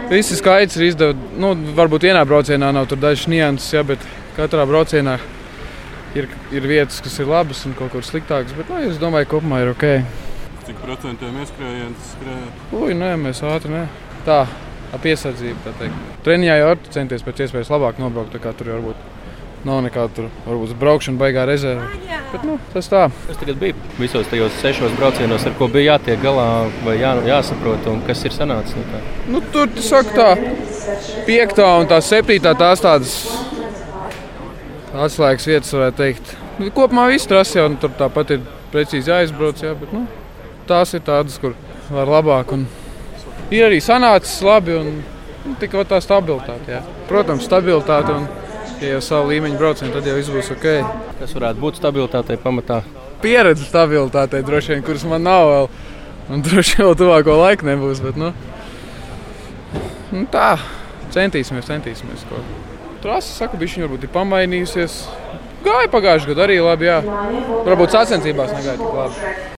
Visi skaits ir izdevuti. Nu, varbūt vienā braucienā nav tur dažas nianses, ja, bet katrā braucienā ir vietas, kas ir labas un kaut kur sliktākas. Bet es domāju, ka kopumā ir ok. Cik procentiem ieskrējiens skrēja? Nē, mēs ātri ne. Tā, ap piesardzību, tā teikt. Treniņā jau var centies pēc iespējas labāk nobraukt, tā kā tur varbūt nav nekāda tur, varbūt braukšana baigā rezerve. Bet, tas tā. Kas tagad bija visos tajos 6 braucienos, ar ko bija jātiek galā vai jāsaprot un kas ir sanācis no tā? Tur, saka tā, 5. un tā 7. tās tādas atslēgas vietas, varētu teikt. Kopumā viss trasi jau tur tāpat ir precīzi jāizbrauc, jā, bet tās ir tādas, kur var labāk. Un ir arī sanācis labi un tikai tā stabilitāte. Jā. Protams, stabilitāte un ja jau savu līmeņu braucienu, tad jau viss būs ok. Kas varētu būt stabilitātei pamatā? Pieredze stabilitātei droši vien, kuras man nav vēl. Un droši vien vēl tuvāko laiku nebūs, bet tā, centīsimies kaut. Trasa, saka, bišķiņ varbūt ir pamainījusies. Gāja pagājušajā gadā arī labi, jā. Varbūt sacensībās negāja tik labi.